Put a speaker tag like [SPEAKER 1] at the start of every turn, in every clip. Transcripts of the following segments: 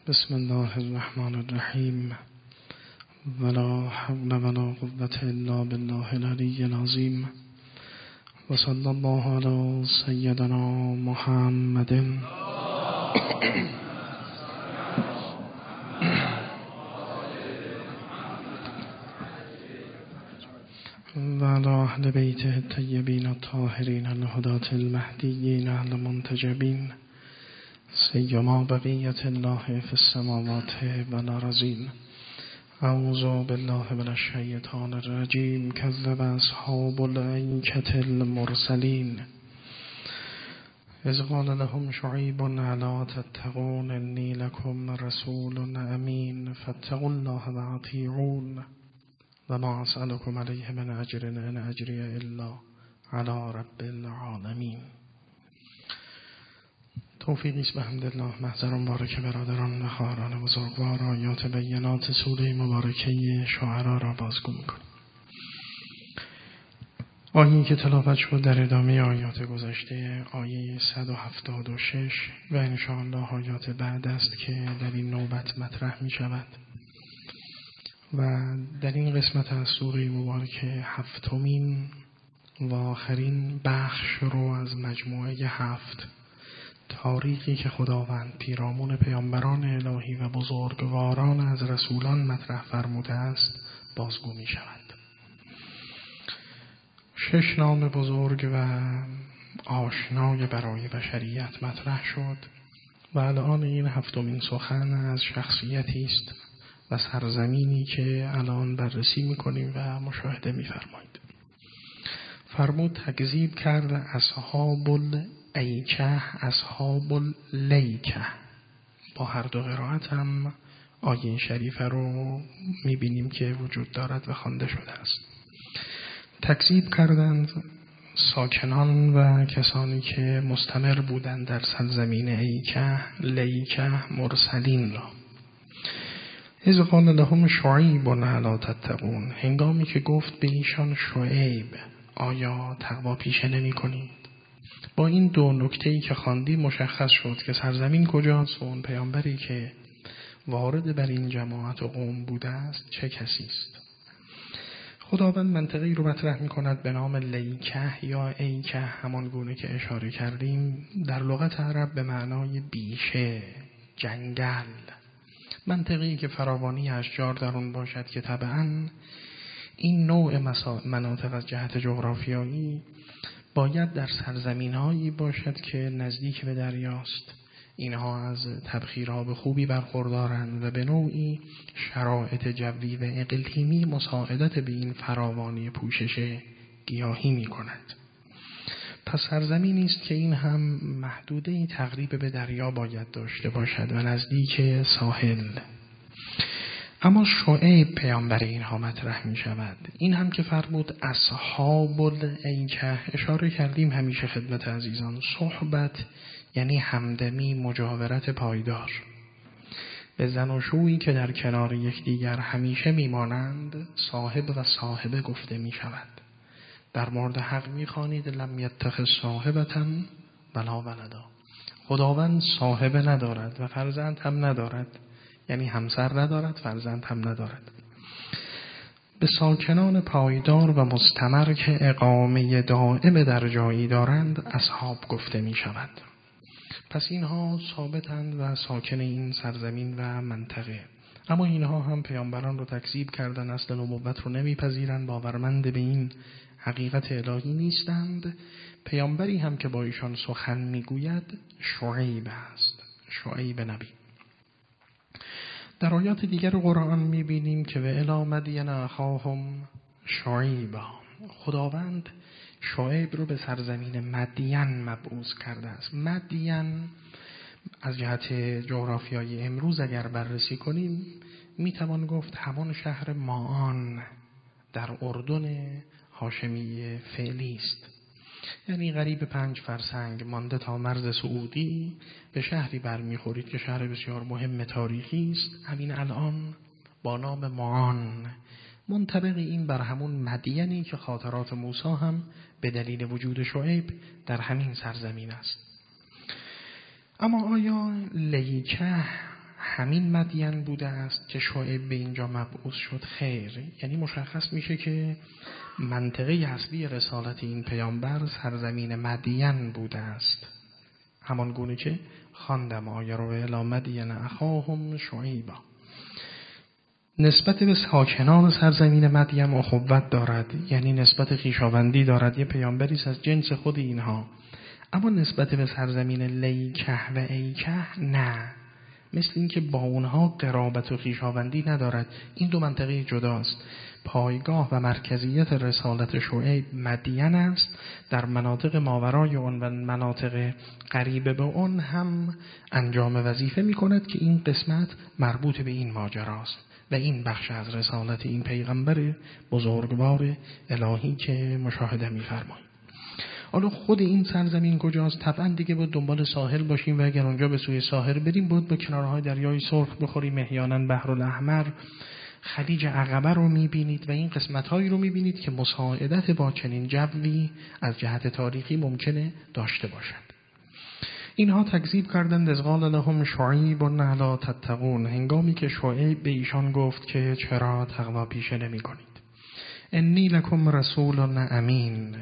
[SPEAKER 1] بسم الله الرحمن الرحیم ولا حول ولا قوة الا بالله العلی العظیم و صلی الله علی سیدنا محمد و علی اهل بیته الطیبین الطاهرین الهداة المهدیین المنتجبین سیما بقیت الله فی السماوات والارضین. اعوذ بالله من الشیطان الرجیم. کذب اصحاب الایکة المرسلین اذ قال لهم شعیب الا تتقون انی لکم رسول امین فاتقوا الله واطیعون و ما اسألکم علیه من اجر ان اجری الا علی رب العالمین. توفیقی است به حمدالله. محضر مبارک برادران و خواهران بزرگوار، آیات بینات سوره مبارکه شعرا را بازگو می‌کنیم. آیه‌ای که تلاوت شد در ادامه آیات گذشته، آیه 176 و انشاءالله آیات بعد است که در این نوبت مطرح می‌شود و در این قسمت از سوره مبارکه هفتمین و آخرین بخش رو از مجموعه 7 تاریخی که خداوند پیرامون پیامبران الهی و بزرگواران از رسولان مطرح فرموده است بازگو می شود. 6 نام بزرگ و آشنای برای بشریت مطرح شد و الان این هفتمین سخن از شخصیتی است و سرزمینی که الان بررسی می کنیم و مشاهده می فرمایید. فرمود تکذیب کرد اصحاب الایکه اصحاب اللیکه. با هر دو قرائت هم آیه شریفه رو میبینیم که وجود دارد و خوانده شده است. تکذیب کردند ساکنان و کسانی که مستمر بودند در سرزمین ایکه لیکه مرسلین را. اذ قال لهم شعیب الا تتقون، هنگامی که گفت به ایشان شعیب آیا تقوا پیشه نمی کنید؟ با این دو نکته‌ای که خواندیم مشخص شد که سرزمین کجاست و اون پیامبری که وارد بر این جماعت و قوم بوده است چه کسی است. خداوند منطقه‌ای رو مطرح می‌کند به نام لیکه یا ایکه، همان گونه که اشاره کردیم در لغت عرب به معنای بیشه، جنگل، منطقه‌ای که فراوانی اشجار در اون باشد که طبعاً این نوع مناطق از جهت جغرافیایی باید در سرزمین‌هایی باشد که نزدیک به دریاست. اینها از تبخیرآب خوبی برخوردارند و به نوعی شرایط جوی و اقلیمی مساعدت به این فراوانی پوشش گیاهی می‌کند. پس سرزمینی است که این هم محدوده‌ای تقریب به دریا باید داشته باشد و نزدیک ساحل. اما شعیب پیامبر اینها مطرح می شود. این هم که فرمود اصحاب الایکه، اشاره کردیم همیشه خدمت عزیزان، صحبت یعنی همدمی، مجاورت پایدار. به زن و شویی که در کنار یکدیگر همیشه می مانند صاحب و صاحبه گفته می شود. در مورد حق می خوانید لم یتخذ صاحبة ولا ولدا. خداوند صاحبه ندارد و فرزند هم ندارد، یعنی همسر ندارد، فرزند هم ندارد. به ساکنان پایدار و مستمر که اقامه دائم در جایی دارند اصحاب گفته می شود. پس اینها ثابتند و ساکن این سرزمین و منطقه. اما اینها هم پیامبران رو تکذیب کردن، اصل نبوت رو نمیپذیرند، باورمند به این حقیقت الهی نیستند. پیامبری هم که با ایشان سخن میگوید شعیب است، شعیب نبی. در آیات دیگر قرآن می‌بینیم که و الی مدین اخاهم شعیبا، خداوند شعیب رو به سرزمین مدین مبعوث کرده است. مدین از جهت جغرافیایی امروز اگر بررسی کنیم میتوان گفت همان شهر ماعان در اردن هاشمی فعلی است. یعنی قریب 5 فرسنگ مانده تا مرز سعودی به شهری برمیخورید که شهر بسیار مهم تاریخی است، همین الان با نام معان، منطبق این بر همون مدینی که خاطرات موسی هم به دلیل وجود شعیب در همین سرزمین است. اما آیا لیکه همین مدین بوده است که شعیب به اینجا مبعوث شد؟ خیر. یعنی مشخص میشه که منطقه اصلی رسالت این پیامبر سرزمین مدین بوده است، همان گونه که خواندم آیه رو الی مدین اخاهم شعیبا. نسبت به ساکنان سرزمین مدین اخوت دارد، یعنی نسبت خویشاوندی دارد، یه پیامبری است از جنس خود اینها. اما نسبت به سرزمین لیکه و ایکه نه، مثل این که با اونها قرابت و خویشاوندی ندارد. این دو منطقه جداست. پایگاه و مرکزیت رسالت شعیب مدین است، در مناطق ماورای اون و مناطق قریب به اون هم انجام وظیفه می کند که این قسمت مربوط به این ماجراست و این بخش از رسالت این پیغمبر بزرگوار الهی که مشاهده می فرماییم. حالا خود این سرزمین کجاست؟ طبعا دیگه باید دنبال ساحل باشیم و اگر اونجا به سوی ساحل بریم باید به کنارهای دریای سرخ بخوریم، احیانا بحر الاحمر، خلیج عقبه رو میبینید و این قسمت‌هایی رو میبینید که مساعدت با چنین جوی از جهت تاریخی ممکنه داشته باشد. اینها تکذیب کردند. اذ قال لهم شعیب الا تتقون، هنگامی که شعیب به ایشان گفت که چرا تقوا پیشه نمی‌کنید. انی لکم رسول امین،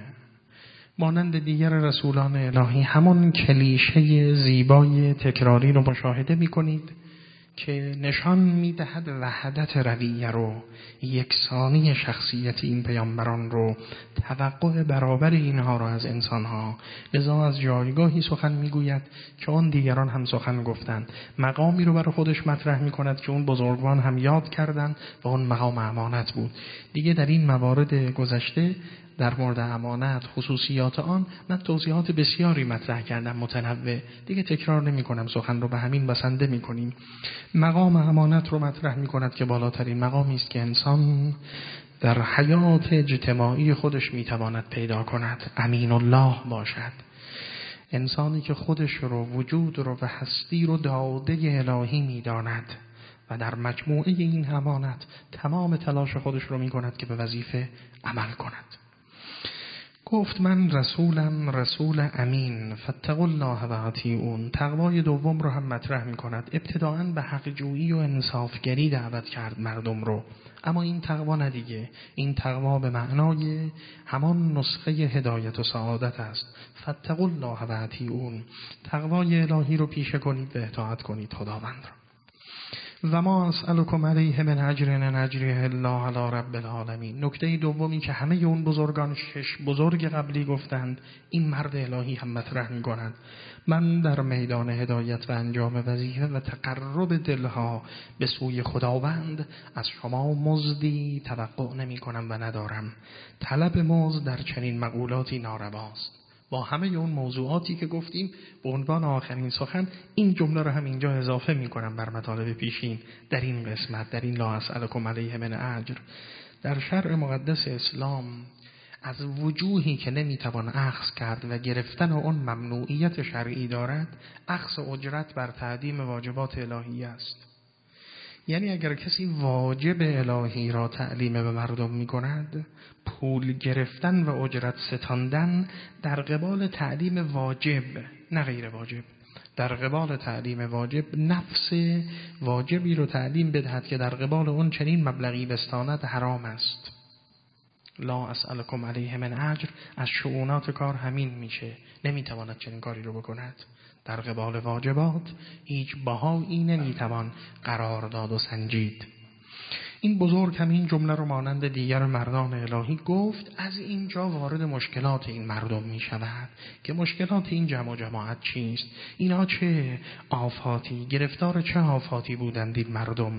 [SPEAKER 1] مانند دیگر رسولان الهی همون کلیشه زیبای تکراری رو مشاهده می‌کنید که نشان می‌دهد وحدت رویه رو، یکسانی شخصیت این پیامبران رو، توقع برابر اینها رو از انسانها. لذا از جایگاهی سخن میگوید که اون دیگران هم سخن گفتند، مقامی رو برای خودش مطرح میکند که اون بزرگوان هم یاد کردند و اون مقام امانت بود. دیگه در این موارد گذشته در مورد امانت، خصوصیات آن، من توضیحات بسیاری مطرح کردم متنوع، دیگه تکرار نمی کنم، سخن رو به همین بسنده می کنیم. مقام امانت رو مطرح می کند که بالاترین مقامی است که انسان در حیات اجتماعی خودش می تواند پیدا کند، امین الله باشد. انسانی که خودش رو، وجود رو و هستی رو داده الهی می داند و در مجموعه این امانت تمام تلاش خودش رو می کند که به وظیفه عمل کند. گفت من رسولم، رسول امین، فاتقوا الله و اطیعون. تقوای دوم رو هم مطرح می کند. ابتداءً به حق جویی و انصافگری دعوت کرد مردم رو، اما این تقوا نه دیگه. این تقوا به معنای همان نسخه هدایت و سعادت است. فاتقوا الله و اطیعون، تقوای الهی رو پیشه کنید و اطاعت کنید خداوند را. و ما اسألکم علیه من اجر ان اجریه الا علی رب العالمین. نکته دومی که همه اون بزرگان، 6 بزرگ قبلی گفتند، این مرد الهی هم مطرح می‌کند. من در میدان هدایت و انجام وظیفه و تقرب دلها به سوی خداوند از شما مزدی توقع نمی‌کنم و ندارم. طلب مزد در چنین مقولاتی نارواست. با همه اون موضوعاتی که گفتیم به عنوان آخرین سخن این جمله رو هم اینجا اضافه می‌کنم بر مطالب پیشین در این قسمت، در این لا اسألکم علیه من اجر. در شرع مقدس اسلام از وجوهی که نمیتوان اخذ کرد و گرفتن اون ممنوعیت شرعی دارد، اخذ اجرت بر تأدیم واجبات الهی است. یعنی اگر کسی واجب الهی را تعلیم به مردم می کند، پول گرفتن و اجرت ستاندن در قبال تعلیم واجب، نه غیر واجب، در قبال تعلیم واجب نفس واجبی رو تعلیم بدهد که در قبال اون چنین مبلغی بستاند، حرام است. لا اسألکم علیه من اجر از شؤونات کار همین میشه، نمیتواند چنین کاری رو بکند. در قبال واجبات هیچ بهایی نمیتوان قرار داد و سنجید. این بزرگ همین جمله رو مانند دیگر مردان الهی گفت. از اینجا وارد مشکلات این مردم می شود که مشکلات این جمع و جماعت چیست؟ اینا چه آفاتی، گرفتار چه آفاتی بودند این مردم؟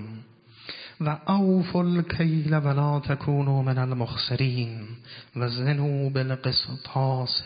[SPEAKER 1] و اوفوا الکیل ولا تکونوا من المخسرین و زنوا بالقسطاس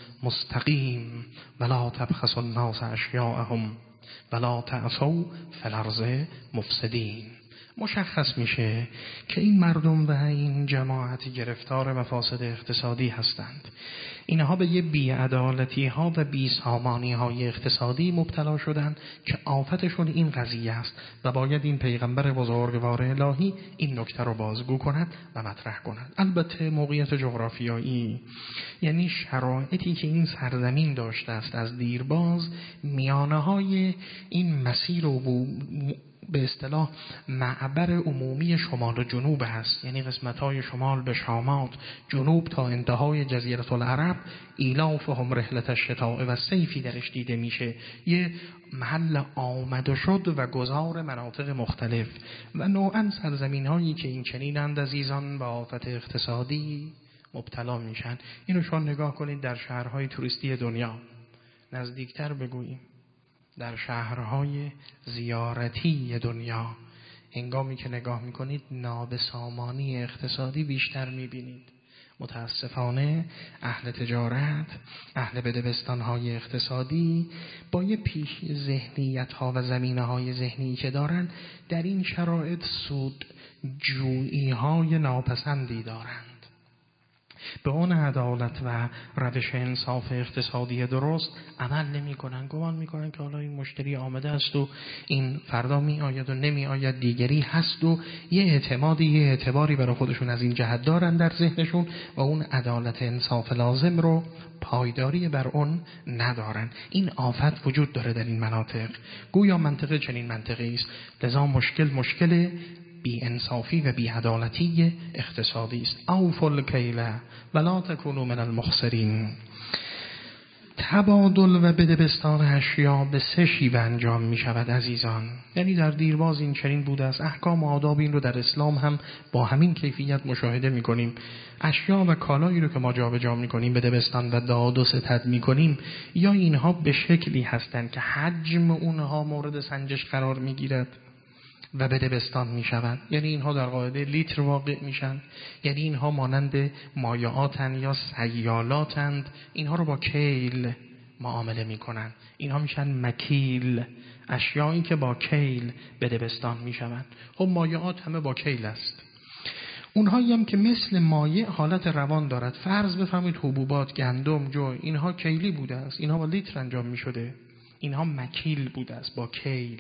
[SPEAKER 1] المستقیم ولا تبخسوا الناس اشیاءهم ولا تعثوا فی الارض مفسدین. مشخص میشه که این مردم و این جماعت گرفتار مفاسد اقتصادی هستند. اینها به یه بی‌عدالتی ها و بی‌سامانی های اقتصادی مبتلا شدند که آفتشون این قضیه است و باید این پیغمبر بزرگوار الهی این نکته رو بازگو کند و مطرح کند. البته موقعیت جغرافیایی، یعنی شرایطی که این سرزمین داشته است از دیرباز، میانه های این مسیر و به اصطلاح معبر عمومی شمال و جنوب هست، یعنی قسمت‌های شمال به شامات، جنوب تا انتهای جزیره العرب، ایلافهم رحلة الشتاء و صیفی درش دیده میشه. یه محل آمد و شد و گذار مناطق مختلف و نوعاً سرزمین‌هایی که این چنینند عزیزان به آفت اقتصادی مبتلا میشن. اینو شما نگاه کنید در شهرهای توریستی دنیا، نزدیکتر بگوییم در شهرهای زیارتی دنیا، هنگامی که نگاه میکنید نابسامانی اقتصادی بیشتر میبینید. متاسفانه اهل تجارت، اهل بدبستانهای اقتصادی با یه پیش ذهنیت‌ها و زمینه‌های ذهنی که دارن، در این شرایط سود جویی‌های ناپسندی دارند. به اون عدالت و روش انصاف اقتصادی درست عمل نمی کنن. گمان می کنن که حالا این مشتری آمده است و این فردا می آید و نمی آید، دیگری هست و یه اعتمادی، یه اعتباری برای خودشون از این جهت دارن در ذهنشون و اون عدالت انصاف لازم رو، پایداری بر اون ندارن. این آفت وجود داره در این مناطق. گویا منطقه چنین منطقی است، لذا مشکل بی انصافی و بی عدالتی اقتصادی است. اوفوا الکیل ولا تکونوا من المخسرین. تبادل و بدبستان اشیا به سه شیوه انجام می شود عزیزان. یعنی در دیرباز این چنین بوده است. احکام و آداب این رو در اسلام هم با همین کیفیت مشاهده می کنیم. اشیا و کالایی رو که ما جابجا می کنیم، بدبستان و داد و ستد می کنیم، یا اینها به شکلی هستند که حجم اونها مورد سنجش قرار می گیرد و بدبستان می شود. یعنی اینها در قاعده لیتر واقع میشن، یعنی اینها مانند مایعاتن یا سیالاتند. اینها رو با کیل معامله می کنن. اینها میشن مکیل، اشیایی که با کیل بدبستان می شوند. خب مایعات همه با کیل است. اونهایی هم که مثل مایع حالت روان دارد، فرض بفرمایید حبوبات، گندم، جو، اینها کیلی بوده است، اینها با لیتر انجام می شده، اینها مکیل بوده است با کیل.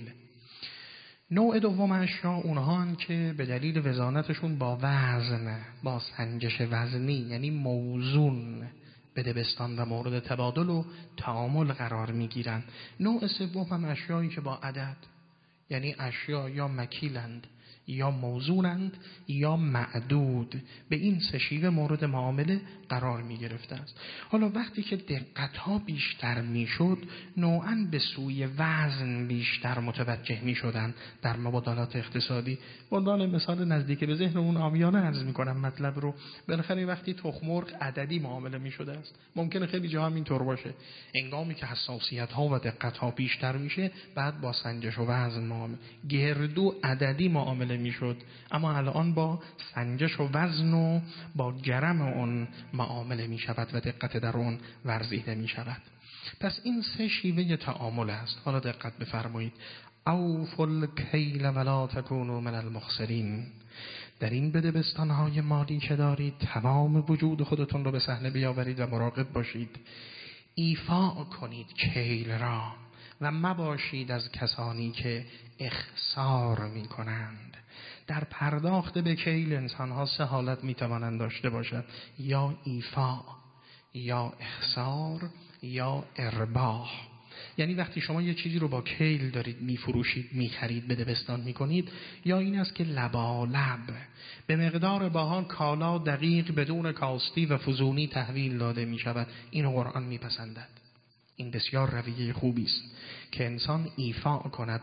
[SPEAKER 1] نوع دوم اشیا اونها هن که به دلیل وزانتشون با وزن، با سنجش وزنی، یعنی موزون، بدبستان و مورد تبادل و تعامل قرار میگیرن. نوع سوم هم اشیایی که با عدد، یعنی اشیا یا مکیلند یا موزونند یا معدود، به این سه شیوه مورد معامله قرار می گرفته است. حالا وقتی که دقت‌ها بیشتر میشد، نوعاً به سوی وزن بیشتر متوجه می شدن در مبادلات اقتصادی. بردان مثال نزدیک به ذهن اون عامیانه عرض می کنم مطلب رو. بالاخره وقتی تخم مرغ عددی معامله می شده است، ممکنه خیلی جاها اینطور باشه، هنگامی که حساسیت‌ها و دقت‌ها بیشتر میشه، بعد با سنجش و وزن معامله، گردو عددی معامله میشد، اما الان با سنجش و وزن و با گرم اون معامله می شود و دقت در اون ورزیده می شود. پس این سه شیوه تعامل است. حالا دقت بفرمایید. اوفوا الکیل ولا تکونوا من المخسرین. در این بدبستان‌های مالی که دارید، تمام وجود خودتون رو به صحنه بیاورید و مراقب باشید. ایفا کنید کیل را و مباشید از کسانی که اخسار می کنند. در پرداخت به کیل انسان‌ها سه حالت می‌توانند داشته باشند: یا ایفا، یا اخسار، یا ارباح. یعنی وقتی شما یه چیزی رو با کیل دارید می‌فروشید، می‌خرید، بدبستان می‌کنید، یا این است که لبالب به مقدار باها کالا دقیق بدون کاستی و فزونی تحویل داده می‌شود. این قرآن می‌پسندد. این بسیار رویه خوبی است که انسان ایفا کند.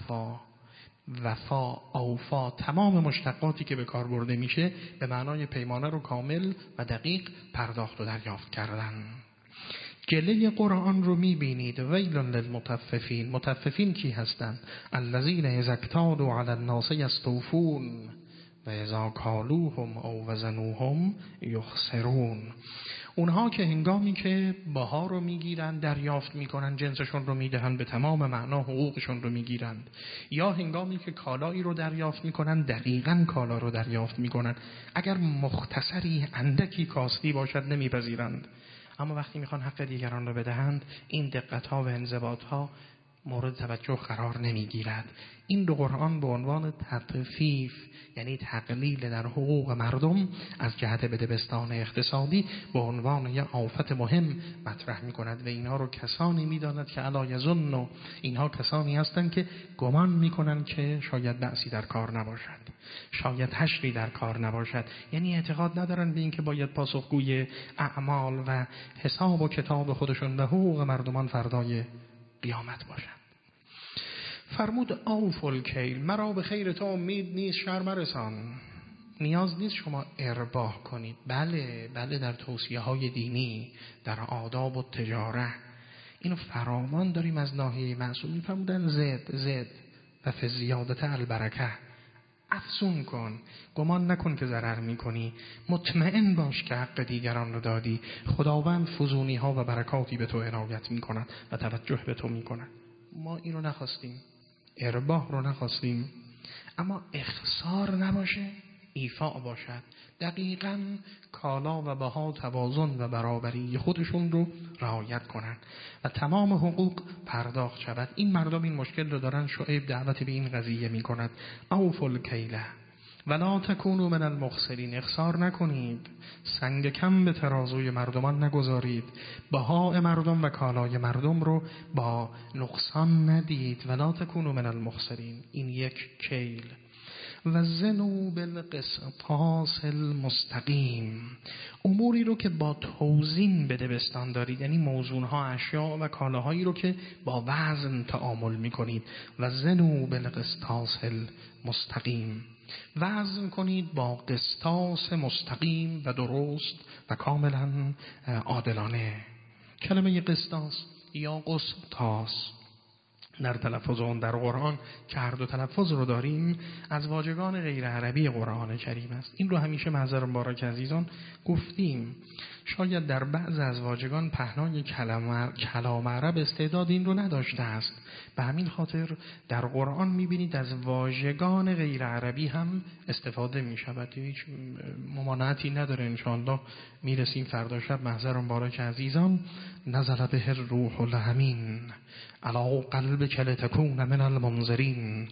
[SPEAKER 1] وفا، اوفا، تمام مشتقاتی که به کار برده میشه به معنای پیمانه رو کامل و دقیق پرداخت و دریافت کردن. جله قرآن رو میبینید. ویل للمطففین. مطففین کی هستند؟ الذین اذا اکتالوا علی الناس یستوفون و اذا کالوهم او وزنوهم یخسرون. اونها که هنگامی که بها رو میگیرن دریافت میکنن، جنسشون رو میدهن، به تمام معنا حقوقشون رو میگیرند، یا هنگامی که کالایی رو دریافت میکنن دقیقاً کالا رو دریافت میکنن، اگر مختصری اندکی کاستی باشد نمیپذیرند، اما وقتی میخوان حق دیگران رو بدهند این دقت‌ها و انضباط‌ها مورد توجه قرار نمیگیرد. این دو قرآن به عنوان تطفیف یعنی تقلیل در حقوق مردم از جهت بدبستان اقتصادی به عنوان یک آفت مهم مطرح میکند و اینها رو کسانی میداند که الا یظن، اینها کسانی هستند که گمان میکنند که شاید بأسی در کار نباشد، شاید حشری در کار نباشد، یعنی اعتقاد ندارند به این که باید پاسخگوی اعمال و حساب و کتاب خودشون به حقوق مردمان فردای قیامت باشند. فرمود اوفوا الکیل، مرا به خیر تو امید نیست شر مرسان. نیاز نیست شما ارباح کنید. بله در توصیه های دینی، در آداب و تجاره اینو فراوان داریم از ناحیه معصوم. میفرمودن زد و فی زیادت البرکه، افزون کن، گمان نکن که ضرر میکنی، مطمئن باش که حق دیگران رو دادی، خداوند فزونی ها و برکاتی به تو عنایت میکند و توجه به تو میکند. ما این رو نخواستیم، ارباح رو نخواستیم، اما اخسار نباشه، ایفاء باشد، دقیقاً کالا و بها توازن و برابری خودشون رو رعایت کنن و تمام حقوق پرداخت شود. این مردم این مشکل رو دارن. شعیب دعوت به این قضیه میکند اوفوا الکیل ولا تکونوا من المخسرین، اخسار نکنید، سنگ کم به ترازوی مردمان نگذارید، بهای مردم و کالای مردم رو با نقصان ندید. ولا تکونوا من المخسرین، این یک کیل. و زنوا بالقسطاس المستقیم، اموری رو که با توزین بده بستان دارید، یعنی موزونها، اشیاء و کالاهایی رو که با وزن تعامل میکنید. و زنوا بالقسطاس المستقیم، وزن کنید با قسطاس مستقیم و درست و کاملا عادلانه. کلمه قسطاس یا قسطاس در تلفظ اون در قرآن که هر دو تلفظ رو داریم از واژگان غیر عربی قرآن کریم است. این رو همیشه معذر مبارک عزیزان گفتیم. شاید در بعض از واژگان پهنای کلام عرب استعداد این رو نداشته است، به همین خاطر در قرآن میبینید از واژگان غیر عربی هم استفاده میشود. هیچ ممانعتی نداره، انشاءالله میرسیم فردا شب. معذر مبارک عزیزان، نزل به الروح الامین علی قلبک لتکون من المنذرین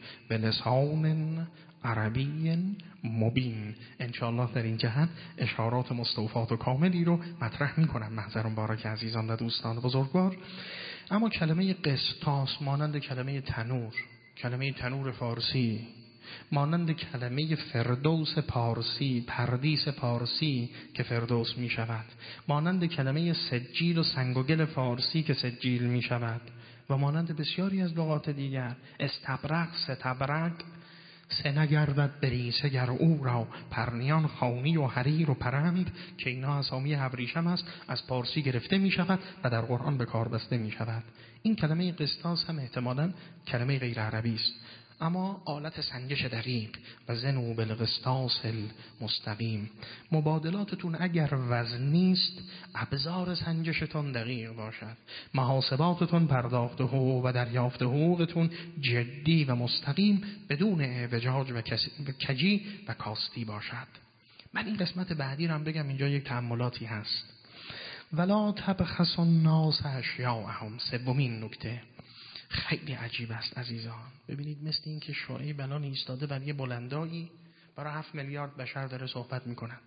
[SPEAKER 1] بلسان عربی مبین. انشاءالله در این جهت اشارات مستوفات و کاملی رو مطرح میکنم محضر مبارک عزیزان و دوستان بزرگوار. اما کلمه قسطاس مانند کلمه تنور، کلمه تنور فارسی، مانند کلمه فردوس پارسی، پردیس پارسی که فردوس می شود، مانند کلمه سجیل و سنگ و گل فارسی که سجیل می شود، و مانند بسیاری از لغات دیگر، استبرق، ستبرق، سه نگردد بریسه گر او را پرنیان خانی و حریر و پرند، که اینا اسامی ابریشم است، از پارسی گرفته می شود و در قرآن به کار بسته می شود. این کلمه قسطاس هم احتمالاً کلمه غیر عربی است، اما آلت سنجش دقیق. و زنوا بالقسطاس المستقیم، مبادلاتتون اگر وزن نیست ابزار سنجشتون دقیق باشد، محاسباتتون پرداخت حقوق و دریافت حقوقتون جدی و مستقیم بدون اعوجاج و کجی و کاستی باشد. من این قسمت بعدی رو هم بگم، اینجا یک تأملاتی هست. ولا تبخسوا الناس اشیاءهم، سومین نکته خیلی عجیب است عزیزان. ببینید مثل این که شعیب الان ایستاده بر یه بلندایی برای 7 میلیارد بشر داره صحبت میکند.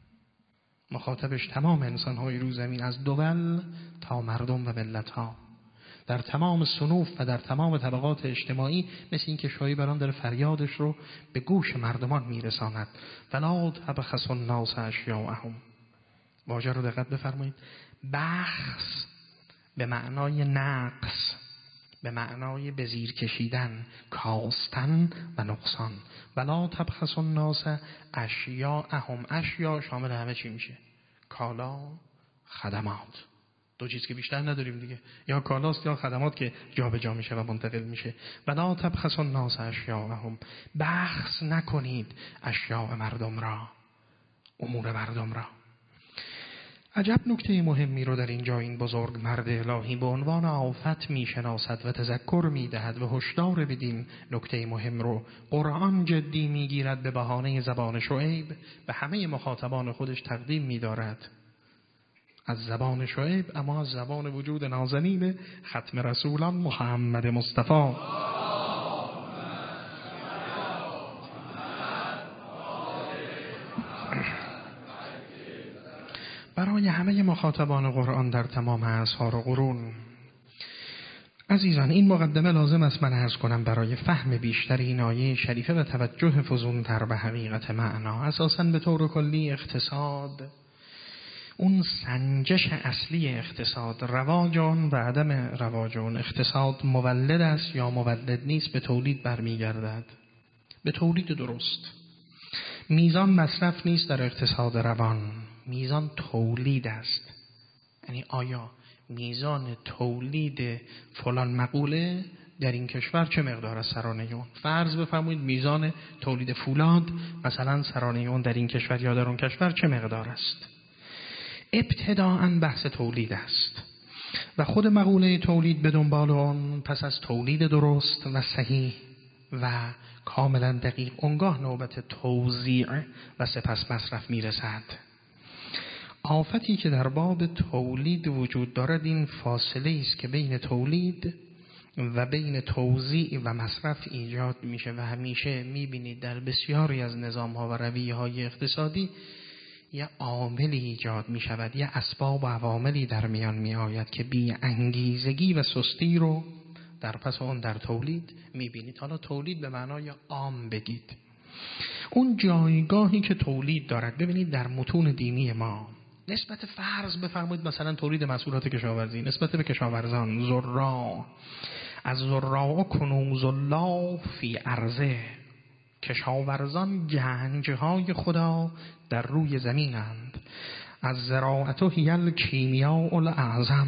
[SPEAKER 1] مخاطبش تمام انسان‌های رو زمین، از دول تا مردم و ملت‌ها، در تمام صنوف و در تمام طبقات اجتماعی، مثل این که شعیب الان داره فریادش رو به گوش مردمان میرساند. ولا تبخسوا الناس اشیاءهم، واژه رو دقت بفرمایید. بخس به معنای نقص، به معنای به زیر کشیدن، کاستن و نقصان. ولا تبخسوا الناس اشیاءهم، اشیاء شامل همه چی میشه، کالا، خدمات، دو چیز که بیشتر نداریم دیگه، یا کالاست یا خدمات که جابجا میشه و منتقل میشه. ولا تبخسوا الناس اشیاءهم، بخس نکنید اشیاء مردم را، امور مردم را. عجب نکته مهمی رو در اینجا این بزرگ مرد الهی به عنوان آفت میشناسد و تذکر میدهد و هشدار بدین نکته مهم رو قرآن جدی میگیرد. به بهانه زبان شعیب به همه مخاطبان خودش تقدیم میدارد، از زبان شعیب اما از زبان وجود نازنین ختم رسولان محمد مصطفی. برای همه مخاطبان قرآن در تمام اعصار و قرون. عزیزان، این مقدمه لازم است من عرض کنم برای فهم بیشتر این آیه شریفه و توجه فزونتر به حقیقت معنا. اساساً به طور کلی اقتصاد، اون سنجش اصلی اقتصاد، رواج اون و عدم رواج اون، اقتصاد مولد است یا مولد نیست، به تولید برمیگردد، به تولید درست. میزان مصرف نیست در اقتصاد روان، میزان تولید است. یعنی آیا میزان تولید فلان مقوله در این کشور چه مقدار از سرانه اون؟ فرض بفرمایید میزان تولید فولاد مثلا سرانه اون در این کشور یا در اون کشور چه مقدار است؟ ابتداءً بحث تولید است و خود مقوله تولید به دنبال اون پس از تولید درست و صحیح و کاملا دقیق اونگاه نوبت توزیع و سپس مصرف میرسد. آفتی که در باب تولید وجود دارد این فاصله است که بین تولید و بین توزیع و مصرف ایجاد میشه و همیشه میبینید در بسیاری از نظام‌ها و رویه‌های اقتصادی یه عاملی ایجاد میشود، یه اسباب و عواملی در میان میآید که بی انگیزگی و سستی رو در پس اون در تولید میبینید. حالا تولید به معنای عام بگید، اون جایگاهی که تولید دارد. ببینید در متون دینی ما نسبت فرض بفرمایید مثلا تولید محصولات کشاورزی نسبت به کشاورزان، زراع، از زراع کنوز الله فی ارضه، کشاورزان گنجهای خدا در روی زمینند. از زراعت هی الکیمیاء الاعظم،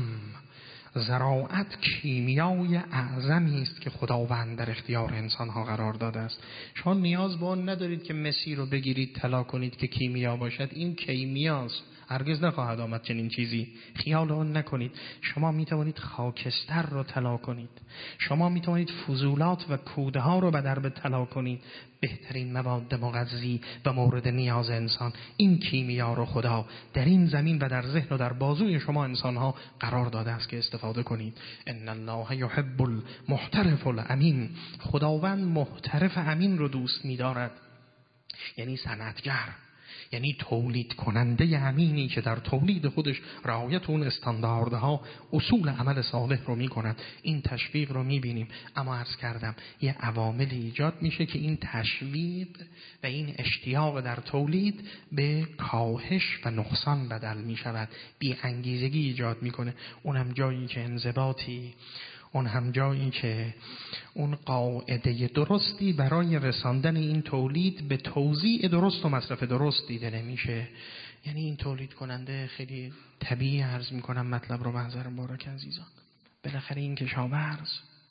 [SPEAKER 1] زراعت کیمیای اعظمی است که خداوند در اختیار انسانها قرار داده است. شما نیاز به آن ندارید که مسی رو بگیرید طلا کنید که کیمیا باشد، این کیمیاست، هرگز نخواهد آمد چنین چیزی، خیال آن نکنید. شما می توانید خاکستر رو طلا کنید، شما می توانید فضولات و کوده ها رو به درب طلا کنید، بهترین مواد مغذی و مورد نیاز انسان. این کیمیا رو خدا در این زمین و در ذهن و در بازوی شما انسان ها قرار داده است که استفاده کنید. ان الله یحب المحترف الامین، خداوند محترف امین رو دوست می دارد، یعنی صنعتگر، یعنی تولید کننده امینی که در تولید خودش رعایت اون استانداردها اصول عمل صالح رو می کند. این تشویق رو می بینیم. اما عرض کردم یه عواملی ایجاد میشه که این تشویق و این اشتیاق در تولید به کاهش و نقصان بدل می شود، بی انگیزگی ایجاد می کنه. اونم جایی که انضباطی، اون هم جایی که اون قاعده درستی برای رساندن این تولید به توزیع درست و مصرف درست دیده نمیشه. یعنی این تولید کننده خیلی طبیعی عرض میکنم مطلب رو محضر مبارک عزیزان، بالاخره این کشاورز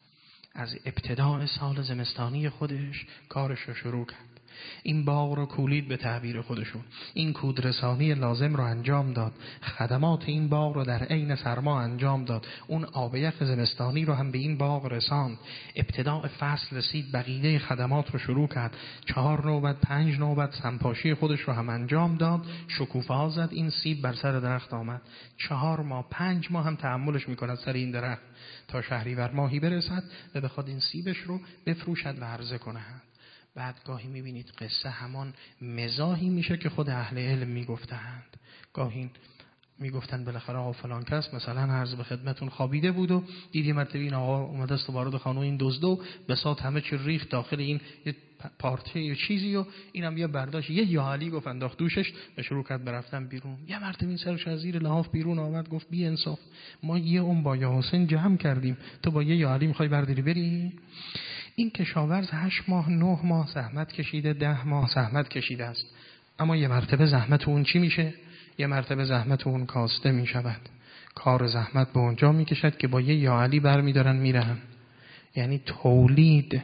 [SPEAKER 1] از ابتداء سال زمستانی خودش کارش رو شروع کرد، این باغ رو کولید به تعبیر خودشون، این کودرسانی لازم رو انجام داد، خدمات این باغ رو در عین سرما انجام داد، اون آب یخ زمستانی رو هم به این باغ رساند، ابتداء فصل رسید بقیه خدمات رو شروع کرد، 4 نوبت 5 نوبت سنپاشی خودش رو هم انجام داد، شکوفه ها زد، این سیب بر سر درخت آمد، 4 ماه 5 ماه هم تحملش میکند سر این درخت تا شهریور ماهی برسد و بخواد این سیبش رو بفروشد و عرضه کند. بعد گاهی میبینید قصه همان مزاحی میشه که خود اهل علم میگفتند. گاهی میگفتن بالاخره آقا فلان کس مثلا عرض به خدمتون خوابیده بود و دیدی مرتبه این آقا اومده است وارد خانه این دزدو بساط همه چی ریخت داخل این پارتی یا چیزی و اینم یه برداشت یه یالی گفت انداخت دوشش و شروع کرد برفتن بیرون. یه مرتبه این سرش از زیر لحاف بیرون آمد گفت بی انصاف، ما یه اون با یا حسین جمع کردیم، تو با یه یالی میخوای برداری بری؟ این کشاورز 8 ماه 9 ماه زحمت کشیده، 10 ماه زحمت کشیده است، اما یه مرتبه زحمت اون چی میشه؟ یه مرتبه زحمت اون کاسته میشود. کار زحمت به اونجا میکشد که با یه یا علی برمیدارن میرن. یعنی تولید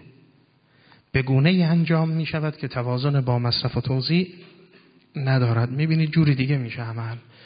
[SPEAKER 1] به گونه‌ای انجام میشود که توازن با مصرف و توزیع ندارد. میبینید جوری دیگه میشه عمل.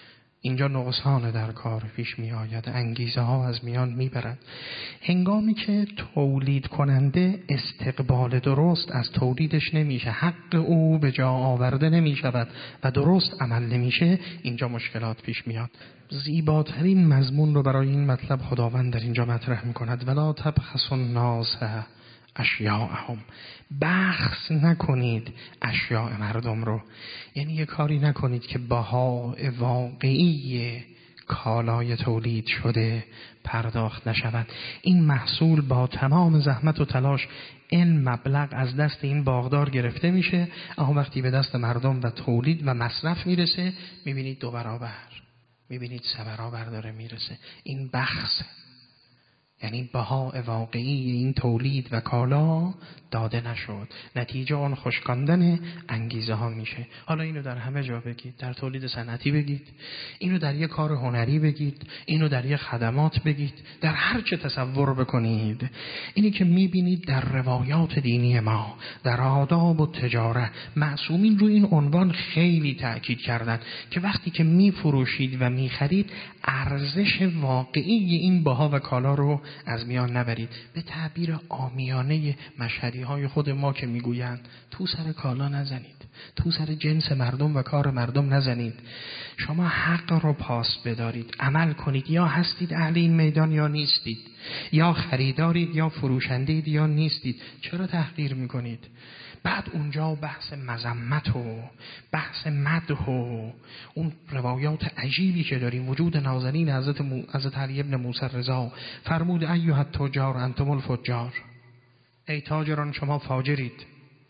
[SPEAKER 1] اینجا نقصان در کار پیش می آید، انگیزه ها از میان می برد. هنگامی که تولید کننده استقبال درست از تولیدش نمیشه، حق او به جا آورده نمی شود و درست عمل نمیشه، اینجا مشکلات پیش میاد. زیباترین مضمون رو برای این مطلب خداوند در اینجا مطرح می کند. ولا تبخسوا الناس اشیاءهم. بخس نکنید اشیاء مردم رو، یعنی یه کاری نکنید که بهای واقعی کالای تولید شده پرداخت نشود. این محصول با تمام زحمت و تلاش این مبلغ از دست این باغدار گرفته میشه، اما وقتی به دست مردم و تولید و مصرف میرسه میبینید 2 برابر، میبینید 3 برابر داره میرسه. این بخس، یعنی بهای واقعی این تولید و کالا داده نشد، نتیجه آن خشکاندن انگیزه ها میشه. حالا اینو در همه جا بگید، در تولید صنعتی بگید، اینو در یک کار هنری بگید، اینو در یک خدمات بگید، در هر چه تصور بکنید. اینی که میبینید در روایات دینی ما، در آداب و تجارت، معصومین رو این عنوان خیلی تأکید کردن که وقتی که میفروشید و میخرید ارزش واقعی این بها و کالا رو از میان نبرید. به تعبیر عامیانه مشهدی های خود ما که میگویند تو سر کالا نزنید، تو سر جنس مردم و کار مردم نزنید. شما حق رو پاس بدارید، عمل کنید. یا هستید اهل این میدان یا نیستید، یا خریدارید یا فروشندید یا نیستید. چرا تحقیر میکنید؟ بعد اونجا بحث مذمت و بحث مدح و اون روایات عجیبی که داریم. وجود نازنین حضرت علی ابن موسی رضا فرمود ایها التجار انتم الفجار. ای تاجران شما فاجرید،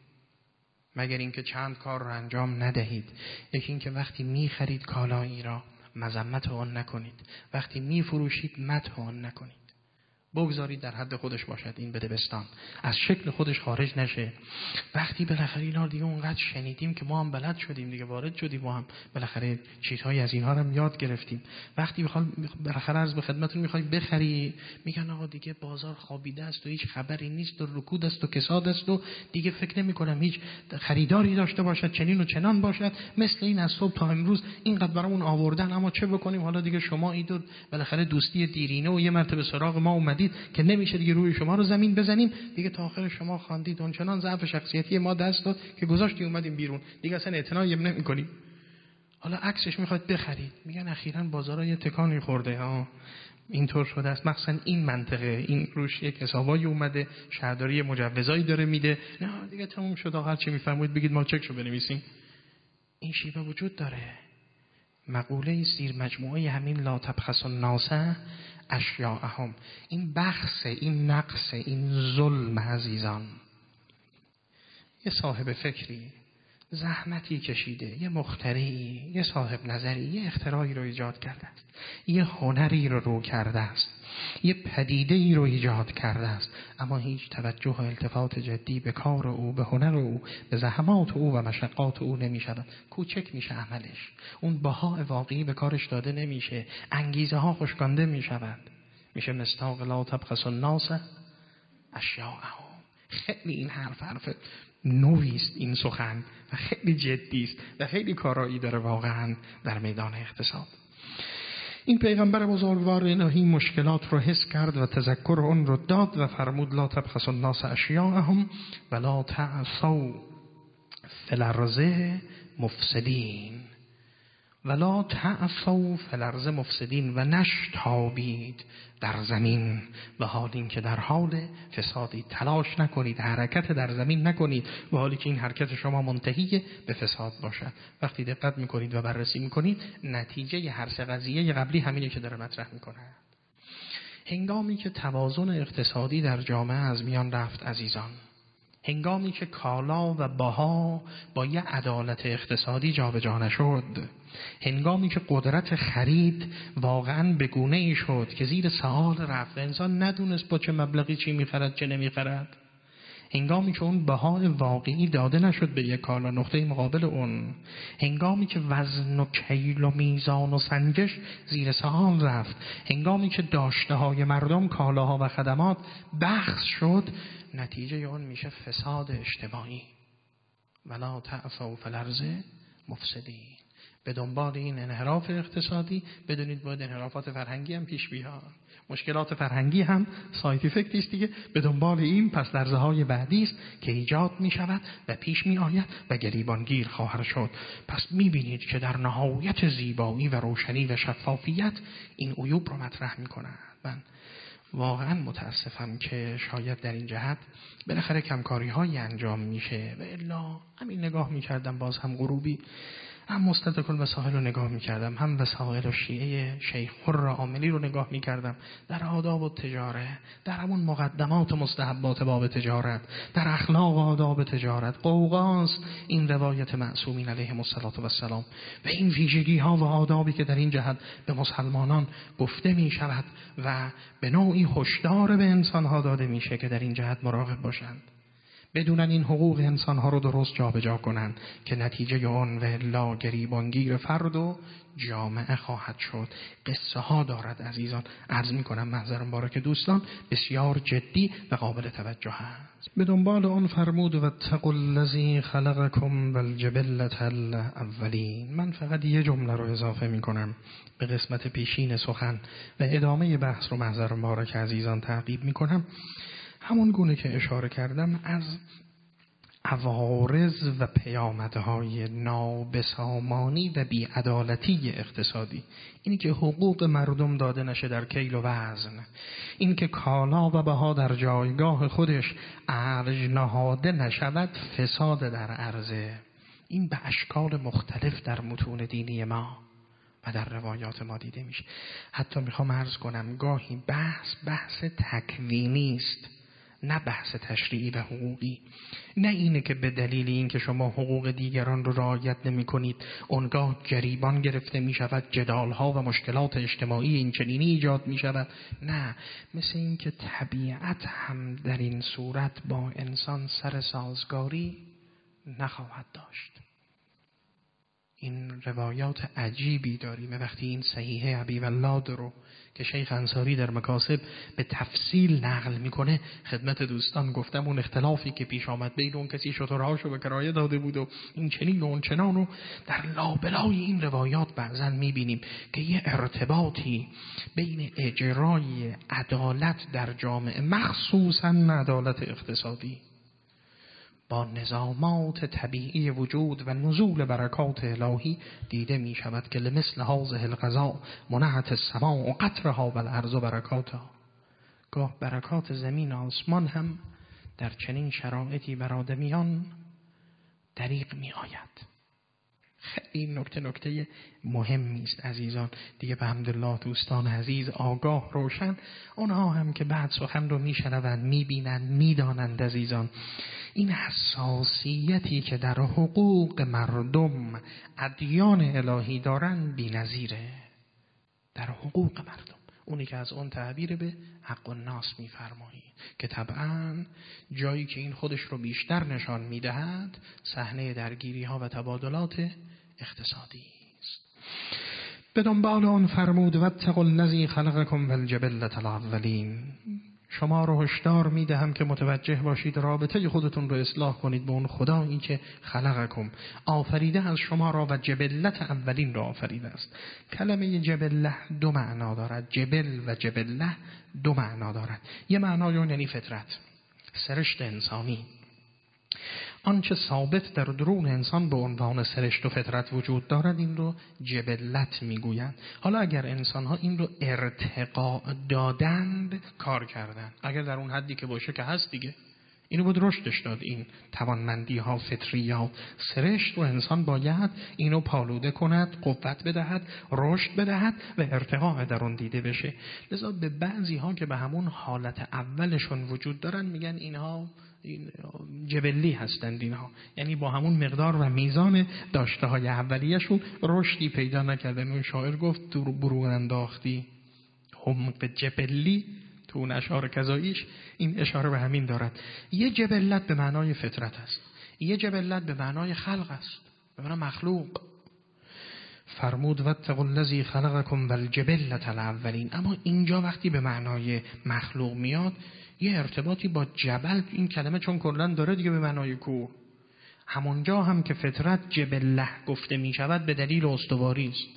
[SPEAKER 1] مگر اینکه چند کار رو انجام ندهید. یکی اینکه وقتی میخرید کالایی را مذمت آن نکنید، وقتی میفروشید مدح آن نکنید، بگذارید در حد خودش باشد، این بدبستان از شکل خودش خارج نشه. وقتی بالاخره اینا دیگه اونقدر شنیدیم که ما هم بلد شدیم دیگه، وارد شدیم، ما هم بالاخره چیزهایی از اینها رو هم یاد گرفتیم. وقتی بالاخره عرض به خدمتتون میخوای بخری، میگن آقا دیگه بازار خوابیده است و هیچ خبری نیست و رکود است و کساد است و دیگه فکر نمی‌کنم هیچ خریداری داشته باشد، چنین و چنان باشد. مثل این از صبح تا امروز اینقدر برامون آوردن، اما چه بکنیم؟ حالا دیگه شما ایدو بالاخره دوستی دیرینه و یه مرتبه سراغ ما اومدید که نمیشه دیگه روی شما رو زمین بزنیم دیگه. تا آخر شما خواندید اونچنان ضعف شخصیتی ما دست داد که گذاشتی اومدیم بیرون، دیگه اصلا اعتنایی نمی‌کنیم. حالا عکسش میخواد بخرید، میگن اخیراً بازارا یه تکانی خورده ها، اینطور شده است. مثلا این منطقه این روش یک حسابایی اومده، شهرداری مجوزایی داره میده، نه دیگه تموم شد، هر چی میفرمایید بگید ما چکشو بنویسیم. این شیوه وجود داره. مقوله زیر مجموعه همین لا تبخسوا الناس اشیاءهم، این بخس، این نقص، این ظلم عزیزان. یه صاحب فکری زحمتی کشیده، یه مخترعی، یه صاحب نظری یه اختراعی رو ایجاد کرده است، یه هنری رو کرده است، یه پدیده‌ای رو ایجاد کرده است، اما هیچ توجه و التفات جدی به کار او، به هنر او، به زحمات او و مشقات او نمی‌شود. کوچک میشه عملش، اون بهای واقعی به کارش داده نمیشه، انگیزه ها خشکانده میشود، میشه مصداق لا تبخسوا الناس اشیاءهم. خیلی این حرف نویست این سخن و خیلی جدی است و خیلی کارایی داره واقعا در میدان اقتصاد. این پیغمبر بزرگوار الهی مشکلات رو حس کرد و تذکر اون رو داد و فرمود لا تبخسوا الناس اشیاءهم ولا تعثوا فی الارض مفسدین. ولا تعثوا فی الارض مفسدین، و نشتابید در زمین و حال این که در حال فسادی. تلاش نکنید، حرکت در زمین نکنید و حالی که این حرکت شما منتهی به فساد باشد. وقتی دقت میکنید و بررسی میکنید نتیجه هر سه قضیه قبلی همینه که داره مطرح میکنه. هنگامی که توازن اقتصادی در جامعه از میان رفت عزیزان، هنگامی که کالا و بها با یه عدالت اقتصادی جابجا نشد، هنگامی که قدرت خرید واقعاً به گونه‌ای شد که زیر سوال رفت، انسان ندونست با چه مبلغی چی می‌خرد چه نمی‌خرد، هنگامی که اون بهای واقعی داده نشد به یک کالا، نقطه مقابل اون، هنگامی که وزن و کیل و میزان و سنجش زیر سوال رفت، هنگامی که داشته های مردم، کالاها و خدمات بخس شد، نتیجه اون میشه فساد اجتماعی. ولا تعثوا فی الارض مفسدین. به دنبال این انحراف اقتصادی بدونید باید انحرافات فرهنگی هم پیش بیاد. مشکلات فرهنگی هم سایت افکتی است دیگه. به دنبال این پس لرزه‌های بعدی است که ایجاد می شود و پیش می آید و گریبانگیر خواهد شد. پس می بینید که در نهایت زیبایی و روشنی و شفافیت این عیوب رو مطرح می کنند. من واقعا متاسفم که شاید در این جهت بالاخره کمکاری هایی انجام میشه و الا همین نگاه میکردم باز هم غروبی هم مستدرک الوسائل رو نگاه میکردم، هم وسائل شیعه شیخ حر عاملی رو نگاه میکردم، در آداب و تجاره، در همون مقدمات و مستحبات باب تجارت، در اخلاق و آداب تجارت قوقاست این روایت معصومین علیهم السلام و این ویژگی ها و آدابی که در این جهت به مسلمانان گفته می شود و به نوعی هشدار به انسان ها داده میشه که در این جهت مراقب باشند، بدونن این حقوق انسان ها رو درست جابجا کنن که نتیجه اون و الا گریبانگیر فرد و جامعه خواهد شد. قصه ها دارد عزیزان، عرض می کنم محضر مبارک دوستان، بسیار جدی و قابل توجه است. به دنبال اون فرمود و اتقوا الذی خلقکم والجبلة الاولین. من فقط یه جمله رو اضافه می کنم به قسمت پیشین سخن و ادامه بحث رو محضر مبارک عزیزان تعقیب می کنم. همون گونه که اشاره کردم از عوارض و پیامدهای نابسامانی و بی‌عدالتی اقتصادی، اینی که حقوق مردم داده نشه در کیل و وزن، این که کالا و بها در جایگاه خودش ارج نهاده نشود، فساد در عرضه، این به اشکال مختلف در متون دینی ما و در روایات ما دیده میشه. حتی میخوام عرض کنم گاهی بحث تکوینی است، نه بحث تشریعی و حقوقی. نه اینه که به دلیل این که شما حقوق دیگران رو رعایت نمی کنید اونگاه گریبان گرفته می شود، جدال ها و مشکلات اجتماعی این چنینی ایجاد می شود. نه، مثل این که طبیعت هم در این صورت با انسان سر سازگاری نخواهد داشت. این روایات عجیبی داریم. وقتی این صحیحه حبیب الله رو که شیخ انصاری در مکاسب به تفصیل نقل میکنه، خدمت دوستان گفتم اون اختلافی که پیش آمد بین اون کسی شترهاشو به کرایه داده بود و این چنین و اون چنان رو در لابلای این روایات بعضا میبینیم که یه ارتباطی بین اجرای عدالت در جامعه، مخصوصا عدالت اقتصادی، با نظامات طبیعی وجود و نزول برکات الهی دیده می شود که لمثل هذه القضاء منعت السماء و قطرها و الارض برکاتها. گاه برکات زمین و آسمان هم در چنین شرایطی بر آدمیان دریغ می آید. خیلی نکته مهمی است عزیزان دیگه. به حمدالله دوستان عزیز آگاه روشن، اونها هم که بعد سخن رو میشنوند میبینند میدانند عزیزان، این حساسیتی که در حقوق مردم ادیان الهی دارن بی‌نظیره. در حقوق مردم، اونی که از اون تعبیر به حق الناس میفرمایی که طبعا جایی که این خودش رو بیشتر نشان میدهد صحنه درگیری ها و تبادلات اقتصادی است. به دنبال اون فرمود واتقوا الذی خلقکم والجبلة الاولین. شما رو هشدار میدهم که متوجه باشید، رابطه خودتون رو اصلاح کنید به اون خدایی که خلقکم، آفریده از شما را و جبلت اولین را آفریده است. کلمه جبله دو معنا دارد. جبل و جبله دو معنا دارد. یه معنای اون یعنی فطرت، سرشت انسانی، آنچه ثابت در درون انسان به عنوان سرشت و فطرت وجود دارد این رو جبلت میگویند. حالا اگر انسان ها این رو ارتقا دادند، کار کردن، اگر در اون حدی که باشه که هست دیگه، اینو بود رشدش داد. این توانمندی ها، فطریات، سرشت و انسان باید اینو پالوده کند، قوت بدهد، رشد بدهد و ارتقا در اون دیده بشه. لذا به بعضی ها که به همون حالت اولشون وجود دارن میگن اینها جبلی هستند، اینها یعنی با همون مقدار و میزان داشته های اولیه‌شون رشدی پیدا نکردن. اون شاعر گفت تو برون انداختی حمق جبلی، تو اون اشعار کذاییش این اشاره به همین دارد. یه جبلت به معنای فطرت است، یه جبلت به معنای خلق است، به معنای مخلوق. فرمود واتقوا الذی خلقکم والجبلة الاولین. اما اینجا وقتی به معنای مخلوق میاد یه ارتباطی با جبل این کلمه چون کلا داره دیگه به معنای کوه. همونجا هم که فطرت جبله گفته می شود به دلیل استواری است.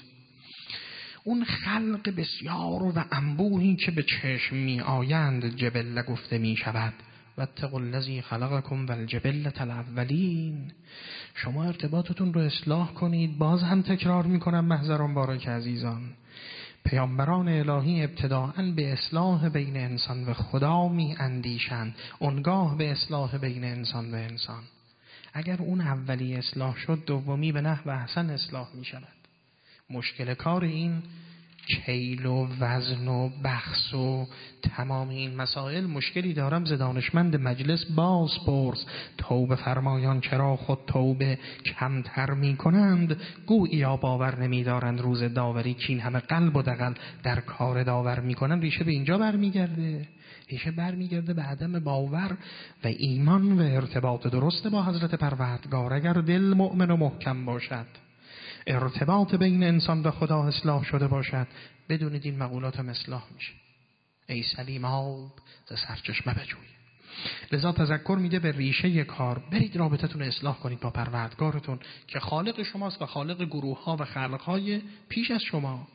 [SPEAKER 1] اون خلق بسیار و انبوهی که به چشم می آیند جبله گفته می شود. واتقوا الذی خلقکم والجبلة الاولین. شما ارتباطتون رو اصلاح کنید. باز هم تکرار می کنم محضران بارک عزیزان، پیامبران الهی ابتداءً به اصلاح بین انسان و خدا می اندیشند، اونگاه به اصلاح بین انسان و انسان. اگر اون اولی اصلاح شد، دومی به نحو احسن اصلاح می شود. مشکل کار این کیل و وزن و بخس و تمام این مسائل مشکلی دارم ز دانشمند مجلس باز پرس. توبه فرمایان چرا خود توبه کمتر می کنند؟ گوییا باور نمی دارند روز داوری کین همه قلب و دغل در کار داور می کنند. ریشه به اینجا برمیگرده. ریشه برمیگرده به عدم باور و ایمان و ارتباط درست با حضرت پروردگار. اگر دل مؤمن و محکم باشد، ارتباط بین انسان و خدا اصلاح شده باشد، بدونید این مقولات هم اصلاح میشه. ای سلیم آب ز سرچشمه بجوی. لذا تذکر میده به ریشه کار. برید رابطتون اصلاح کنید با پروردگارتون که خالق شماست و خالق گروه ها و خلق های پیش از شما،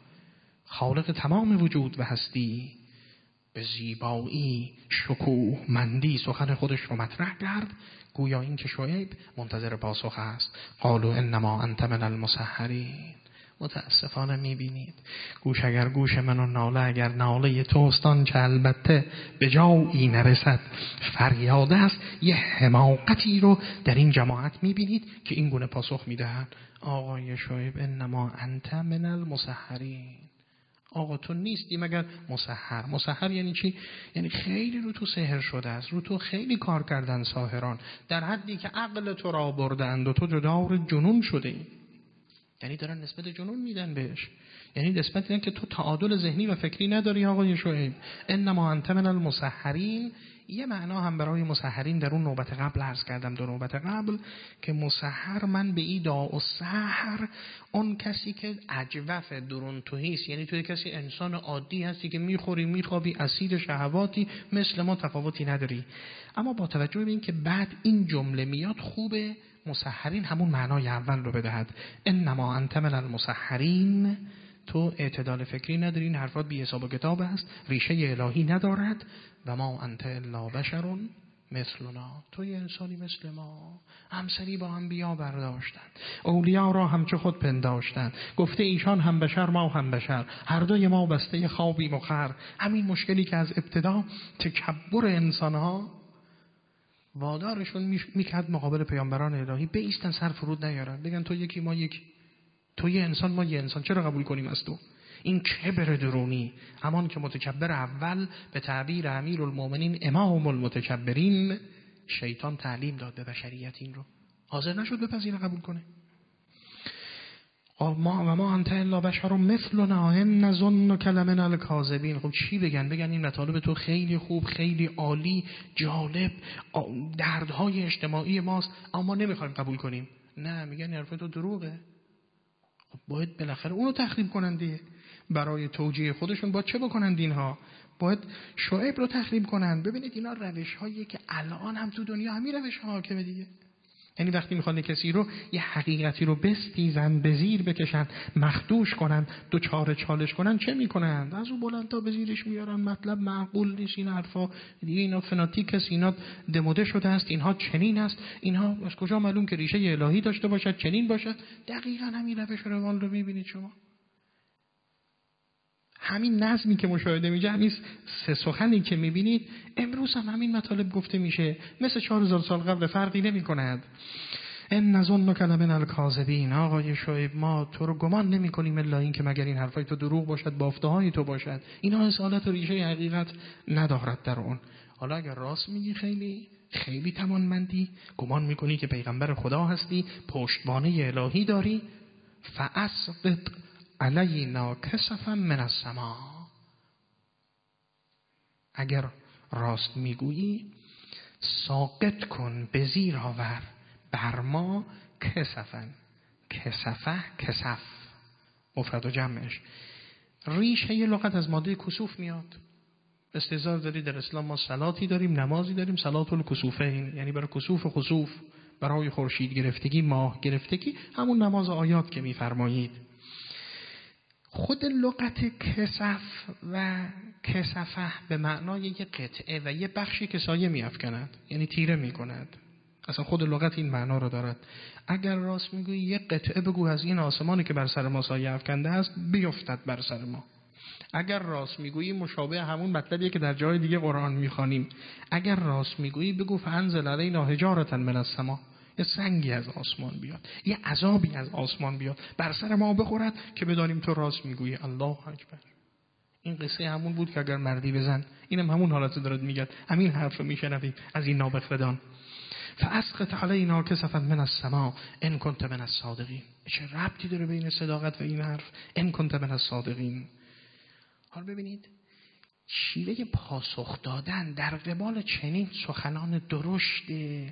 [SPEAKER 1] خالق تمام وجود و هستی. به زیبایی شکوه مندی سخن خودش رو مطرح کرد، گویا این که شعیب منتظر پاسخ است. قالوا انما انت من المسحرین. متاسفانه میبینید گوش اگر گوش من و ناله اگر ناله توستان که البته به جایی نرسد فریاد است. یه حماقتی رو در این جماعت میبینید که این گونه پاسخ میدهند. آقای شعیب انما انت من المسحرین. آقا تو نیستی مگر مسحر. مسحر یعنی چی؟ یعنی خیلی رو تو سحر شده است، رو تو خیلی کار کردن ساحران، در حدی که عقل تو را بردند و تو جدار جنون شده ای. یعنی دارن نسبت جنون میدن بهش، یعنی نسبت میدن که تو تعادل ذهنی و فکری نداری آقای شعیب. انما انت من المسحرین. یه معنا هم برای مسحرین در اون نوبت قبل عرض کردم، دو نوبت قبل، که مسحر من به ایدا و سحر، اون کسی که اجوف درون توهیست، یعنی توی کسی انسان عادی هستی که میخوری میخوابی اسیر شهواتی مثل ما تفاوتی نداری. اما با توجه به این که بعد این جمله میاد، خوبه مسحرین همون معنای اول رو بدهد. انما انت من المسحرین. تو اعتدال فکری نداری، این حرفات بی حساب و کتاب است، ریشه الهی ندارد. و ما انت الا بشر مثلنا. تو یه انسانی مثل ما. همسری با انبیا برداشتن، اولیا را همچو خود پنداشتن، گفته ایشان هم بشر ما هم بشر، هر دوی ما بسته خوابی مخر. همین مشکلی که از ابتدا تکبر انسانها وادارشون میکرد مقابل پیامبران الهی بایستن، سر فرود نیارن، بگن تو یکی ما یکی، تو یه انسان ما یه انسان، چرا قبول کنیم از تو؟ این کبر درونی، همان که متکبر اول به تعبیر امیرالمومنین امام المتکبرین شیطان تعلیم داد به بشریت، این رو حاضر نشد بپذیره قبول کنه. ما انت الا بشر مثلنا ان نظنک لمن الکاذبین. خب چی بگن؟ بگن این مطالب تو خیلی خوب، خیلی عالی، جالب، دردهای اجتماعی ماست، اما نمیخوایم قبول کنیم. نه، میگن حرف تو دروغه. خب باید بالاخره اونو تخریب کنن دیگه. برای توجیه خودشون باید چه بکنن اینها؟ باید شعیب رو تخریب کنن. ببینید اینا روش هایی که الان هم تو دنیا همین روش ها حاکمه دیگه. یعنی وقتی میخوان کسی رو یه حقیقتی رو بستیزن، به زیر بکشن، مخدوش کنن، دوچار چالش کنن، چه میکنن؟ از اون بلند تا به زیرش میارن. مطلب معقول نیست این حرفا دیگه، اینا فناتیک است، اینا دموده شده است، اینها چنین است. اینها از کجا معلوم که ریشه الهی داشته باشد، چنین باشد؟ دقیقاً همین روش روان رو میبینید شما. همین نظمی که مشاهده میشه، همین سه سخنی که میبینید امروز هم همین مطالب گفته میشه، مثل 4000 سال قبل فرقی نمی کند. ان نظنک لمن الکاذبین. آقای شعیب ما تو رو گمان نمی کنیم الا این که مگر این حرفای تو دروغ باشد، بافته های تو باشد. اینا اصالت و ریشه حقیقت ندارد در اون. حالا اگر راست میگی، خیلی خیلی توانمندی، گمان میکنی که پیغمبر خدا هستی، پشتوانه الهی داری، فاسقط علینا کسفا من السما. اگر راست میگویی ساقط کن، به زیر آور بر ما کسفن. کسفه کسف مفرد و جمعش. ریشه یه لغت از ماده کسوف میاد. استظهار داری در اسلام ما صلاتی داریم، نمازی داریم، صلات الکسوفین، یعنی برای کسوف و خسوف، برای خورشید گرفتگی، ماه گرفتگی، همون نماز آیات که می‌فرمایید. خود لغت کسف و کسفه به معنای یک قطعه و یه بخشی که سایه می‌افکند، یعنی تیره می‌کند. اصلا خود لغت این معنا رو دارد. اگر راست میگویی یک قطعه بگو از این آسمانی که بر سر ما سایه افکنده است بیفتد بر سر ما. اگر راست میگویی مشابه همون مطلبیه که در جای دیگه قرآن میخوانیم. اگر راست میگویی بگو فانزل علینا حجارة من السماء، یه سنگی از آسمان بیاد، یه عذابی از آسمان بیاد بر سر ما بخورد که بدانیم تو راست میگویی. الله اکبر. این قصه همون بود که اگر مردی بزن، اینم همون حالت دارد میگه، همین حرف رو میشنویم از این نابخردان. فاسقط علینا کسفا من السماء ان کنت من الصادقین. چه ربطی داره بین صداقت و این حرف؟ ان کنت من الصادقین. حالا ببینید شیوه پاسخ دادن در قبال چنین سخنان درشت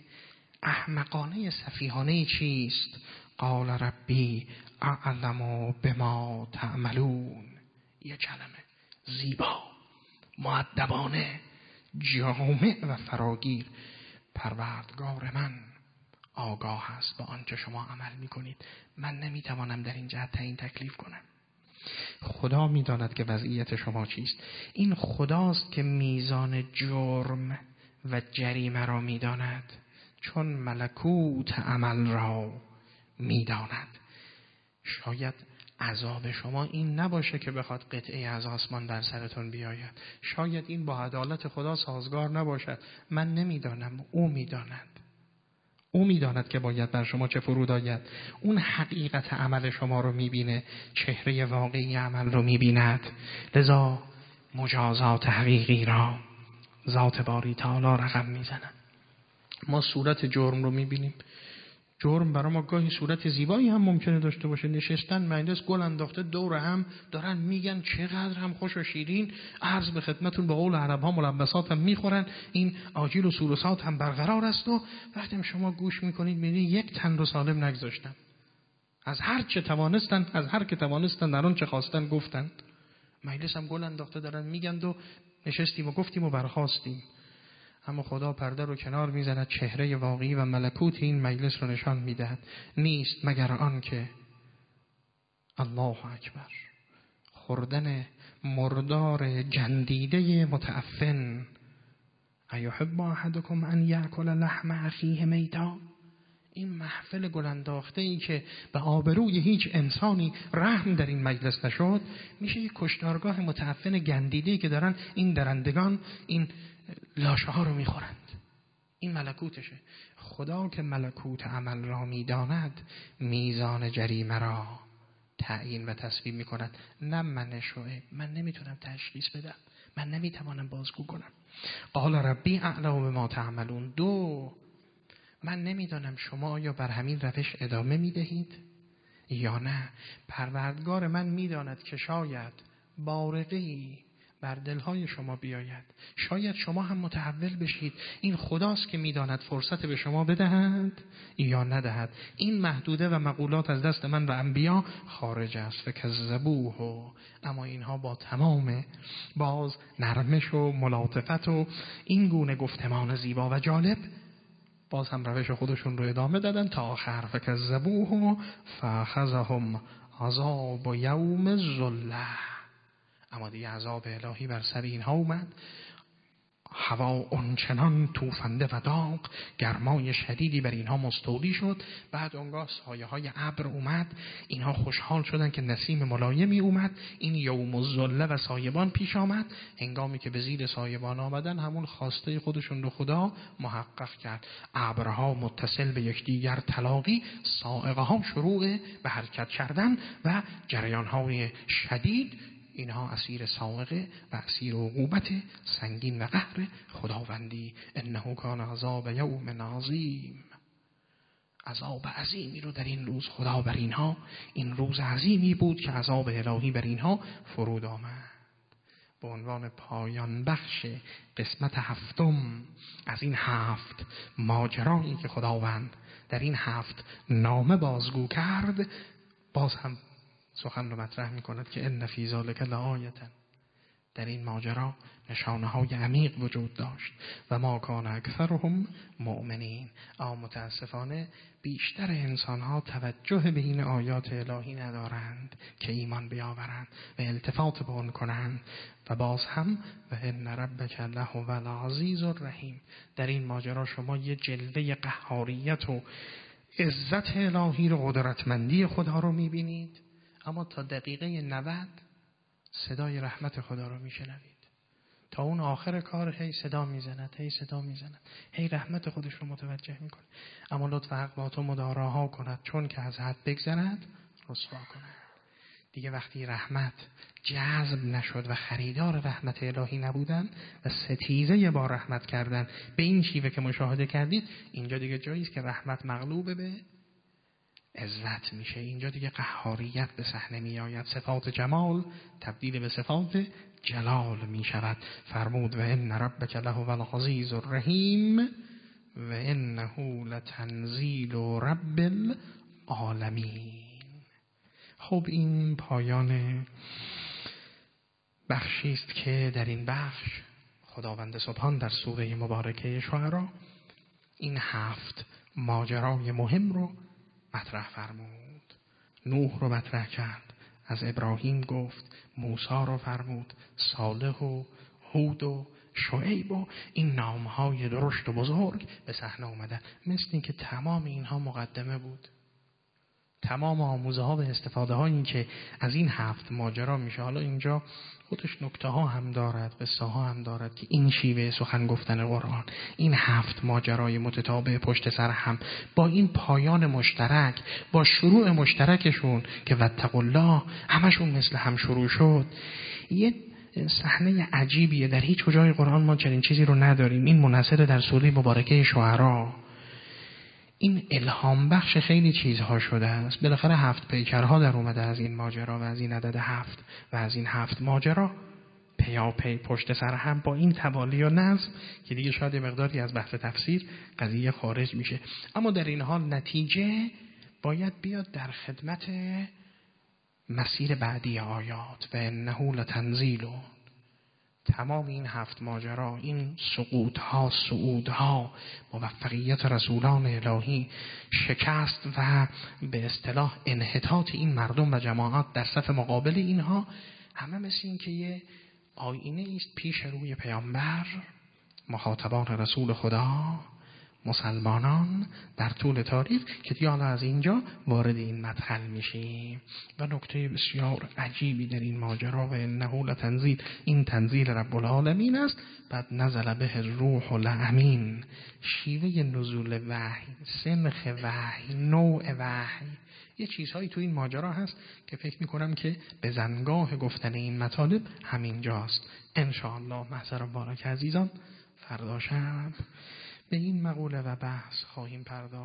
[SPEAKER 1] احمقانه سفیهانه چیست؟ قال ربی اعلم بما تعملون. یه کلمه زیبا، مؤدبانه، جامع و فراگیر. پروردگار من آگاه است به آنچه شما عمل میکنید. من نمیتوانم در این جهت تعیین تکلیف کنم. خدا میداند که وضعیت شما چیست. این خداست که میزان جرم و جریمه را میداند، چون ملکوت عمل را میداند. شاید عذاب شما این نباشه که بخواد قطعه از آسمان بر سرتون بیاید. شاید این با عدالت خدا سازگار نباشد. من نمیدانم، او میداند. او میداند که باید بر شما چه فرود آید. اون حقیقت عمل شما رو میبینه، چهره واقعی عمل رو میبیند. لذا مجازات حقیقی را ذات باری تعالی رقم میزند. ما صورت جرم رو میبینیم. جرم برای ما گاهی صورت زیبایی هم ممکنه داشته باشه. نشستن مجلس گل انداخته دور هم دارن میگن چقدر هم خوش و شیرین، عرض به خدمتون به قول عرب ها ملبسات هم میخورن، این آجیل و سورسات هم برقرار است. و وقتی شما گوش میکنید میبینید یک تن رو سالم نگذاشتن. از هر چه توانستن، از هر که توانستن در آن چه خواستن گفتند. مجلس هم گل انداخته دارن میگن و نشستیم و گفتیم و برخاستیم. اما خدا پرده رو کنار میزند، چهره واقعی و ملکوت این مجلس رو نشان میدهد. نیست مگر آن که الله اکبر، خوردن مردار جندیده متعفن. ایحب احدکم ان یاکل لحم اخیه میتا. این محفل گل انداخته ای که به آبروی هیچ انسانی رحم در این مجلس نشد، میشه یک کشتارگاه متعفن گندیده که دارن این درندگان این لاشه ها رو میخورند. این ملکوتشه. خدا که ملکوت عمل را میداند، میزان جریمه را تعیین و تصویب میکند. نه من شعیب، من نمیتونم تشخیص بدم، من نمیتوانم بازگو کنم. قال ربی اعلم بما تعملون. دو، من نمیدانم شما یا بر همین روش ادامه میدهید یا نه. پروردگار من میداند که شاید بارقه‌ای بر دلهای شما بیاید، شاید شما هم متحول بشید. این خداست که میداند فرصت به شما بدهد یا ندهد. این محدوده و مقولات از دست من و انبیا خارج است. فکذبوه. اما اینها با تمام باز نرمش و ملاطفت و این گونه گفتمان زیبا و جالب باز هم روش خودشون رو ادامه دادن تا آخر. فکذبوه فاخذهم عذاب یوم الذله. اما دیگه عذاب الهی بر سر اینها اومد. هوا اونچنان توفنده و داغ، گرمای شدیدی بر اینها مستولی شد. بعد اونگاه سایه های ابر اومد. اینها خوشحال شدن که نسیم ملایمی اومد. این یوم الذله و سایبان پیش آمد. هنگامی که به زیر سایبان آمدن، همون خواسته خودشون رو خدا محقق کرد. ابرها متصل به یکدیگر تلاقی، صاعقه ها شروع به حرکت کردن و جریان های شدید. اینها اسیر صاعقه و اسیر عقوبت سنگین و قهر خداوندی. انه کان عذاب یوم عظیم. عذاب عظیمی رو در این روز خدا بر اینها، این روز عظیمی بود که عذاب الهی بر اینها فرود آمد. به عنوان پایان بخش قسمت هفتم از این 7 ماجرایی که خداوند در این 7 نامه بازگو کرد، باز هم سخن رو مطرح می کند که ان فی ذلک لآیة در این ماجرا نشانه‌های عمیق وجود داشت و ما کان اکثرهم مؤمنین. اما متاسفانه بیشتر انسان‌ها توجه به این آیات الهی ندارند که ایمان بیاورند و التفات به آن کنند. و باز هم و ان ربک لهو العزیز الرحیم، در این ماجرا شما یه جلوه قهاریت و عزت الهی رو، قدرتمندی خدا رو می‌بینید، اما تا دقیقه 90 صدای رحمت خدا رو میشنوید. تا اون آخر کار هی صدا میزند، هی رحمت خودش رو متوجه میکنه. اما لطف حق با تو مداراها کند، چون که از حد بگذرد رسوا کند. دیگه وقتی رحمت جذب نشد و خریدار رحمت الهی نبودن و ستیزه با رحمت کردن به این شیوه که مشاهده کردید، اینجا دیگه جایی است که رحمت مغلوب به عزت میشه. اینجا دیگه قهاریت به صحنه می آید، صفات جمال تبدیل به صفات جلال می شود. فرمود و ان ربک لهو العزیز الرحیم و انه لتنزیل رب العالمین. خب این پایان بخشی است که در این بخش خداوند سبحان در سوره مبارکه شعرا این 7 ماجرای مهم رو مطرح فرمود. نوح رو مطرح کرد، از ابراهیم گفت، موسی رو فرمود، صالح و هود و شعیب و این نامهای درشت و بزرگ به صحنه اومدن. مثل این که تمام اینها مقدمه بود. تمام آموزه ها و استفاده ها این که از این 7 ماجرا میشه. حالا اینجا خودش نکته ها هم دارد، قصه ها هم دارد که این شیوه سخن گفتن قرآن، این 7 ماجرای متتابع پشت سر هم با این پایان مشترک، با شروع مشترکشون که واتقوا الله، همشون مثل هم شروع شد. یه صحنه عجیبیه، در هیچ کجای قرآن ما چنین چیزی رو نداریم. این منحصر در سوره مبارکه شعرا. این الهام بخش خیلی چیزها شده است. بالاخره 7 پیکرها در اومده از این ماجرا و از این عدد 7 و از این 7 ماجرا پیاپی پشت سر هم با این توالی و نظم که دیگه شاید مقداری از بحث تفسیر قضیه خارج میشه. اما در این حال نتیجه باید بیاد در خدمت مسیر بعدی آیات و انه لتنزیل. تمام این 7 ماجرا، این سقوط‌ها، صعودها، موفقیت رسولان الهی، شکست و به اصطلاح انحطاط این مردم و جماعات در صف مقابل اینها، همه مثل این که یه آینه است پیش روی پیامبر، مخاطبان رسول خدا، مسلمانان در طول تاریخ که دیگه حالا از اینجا وارد این مدخل میشیم. و نکته بسیار عجیبی در این ماجرا و انه لتنزیل، این تنزیل رب العالمین است. بعد نزل به الروح الامین، شیوه نزول وحی، سنخ وحی، نوع وحی، یه چیزهایی تو این ماجرا هست که فکر میکنم که به زنگاه گفتن این مطالب همینجاست. انشاءالله محضر مبارک عزیزان فردا شب به این مقوله و بحث خواهیم پرداخت.